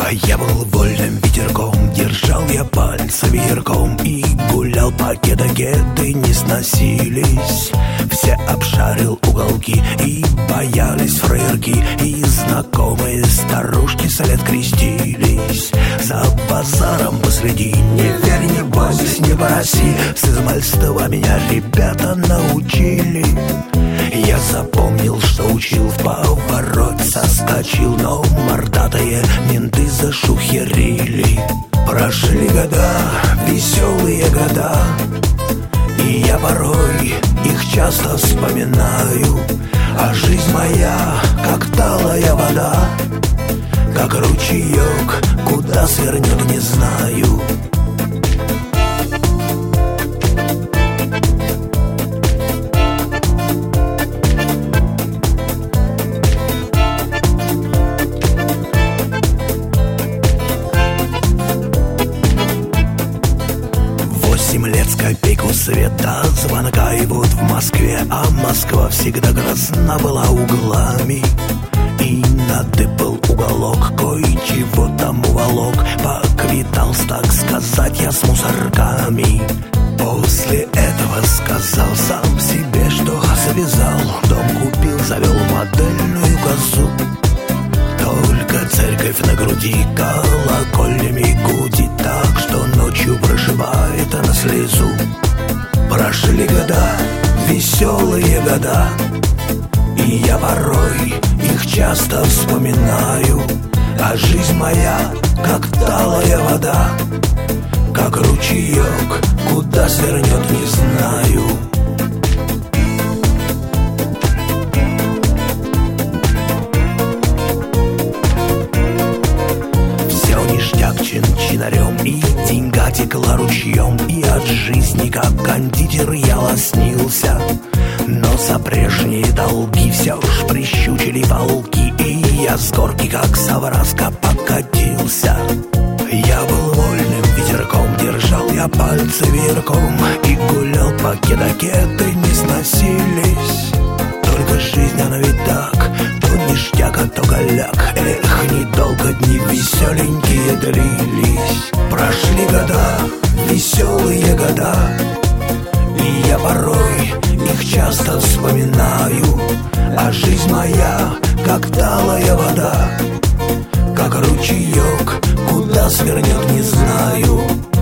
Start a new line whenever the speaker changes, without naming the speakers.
А я был вольным ветерком, держал я пальцы веерком и гулял по кеды не сносились. Все обшарил уголки и боялись фраерки, и знакомые старушки след крестились. За базаром посредине, верь, не бойся, не проси, с измальства меня ребята научили. Я запомнил, что учил, в поворот соскочил, но мордатые менты зашухерили. Прошли года, веселые года, и я порой их часто вспоминаю. А жизнь моя, как талая вода, как ручеек, куда свернет, не знаю. Лет с копейку света, звонка и вот в Москве, а Москва всегда грозна была углами. И надыбал уголок, кое-чего там уволок, поквитался, так сказать, я с мусорками. После этого сказал сам себе, что завязал, дом купил, завел модельную козу. Только церковь на груди колокольнями гудит так, что ночью прошибает на слезу. Прошли года, веселые года, и я порой их часто вспоминаю. А жизнь моя, как талая вода, как ручеек, куда свернет, не знаю. Чин-чинарем, и деньга текла ручьем, и от жизни, как кондитер, я лоснился. Но за прежние долги все ж прищучили волки, и я с горки, как совраска, покатился. Я был вольным ветерком, держал я пальцы веерком и гулял по кеды не сносились. Только жизнь, она ведь так, то ништяк, а то голяк. Эх, недолго дни веселенькие длились. Прошли года, веселые года, и я порой их часто вспоминаю. А жизнь моя, как талая вода, как ручеек, куда свернет, не знаю.